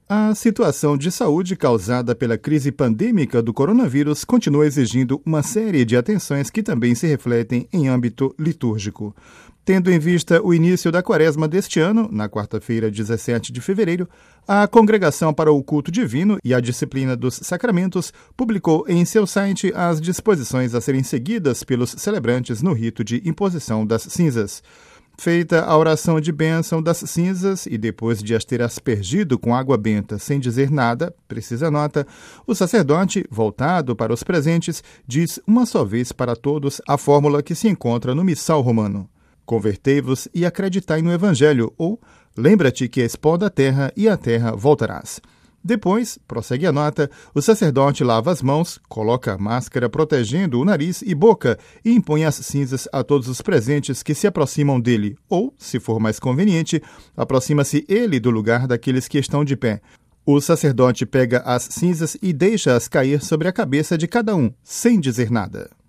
A situação de saúde causada pela crise pandêmica do coronavírus continua exigindo uma série de atenções que também se refletem em âmbito litúrgico. Tendo em vista o início da quaresma deste ano, na quarta-feira, 17 de fevereiro, a Congregação para o Culto Divino e a Disciplina dos Sacramentos publicou em seu site as disposições a serem seguidas pelos celebrantes no rito de imposição das cinzas. Feita a oração de bênção das cinzas e depois de as ter aspergido com água benta sem dizer nada, precisa nota, o sacerdote, voltado para os presentes, diz uma só vez para todos a fórmula que se encontra no missal romano. Convertei-vos e acreditai no Evangelho, ou lembra-te que és pó da terra e à terra voltarás. Depois, prossegue a nota, o sacerdote lava as mãos, coloca a máscara protegendo o nariz e boca e impõe as cinzas a todos os presentes que se aproximam dele, ou, se for mais conveniente, aproxima-se ele do lugar daqueles que estão de pé. O sacerdote pega as cinzas e deixa-as cair sobre a cabeça de cada um, sem dizer nada.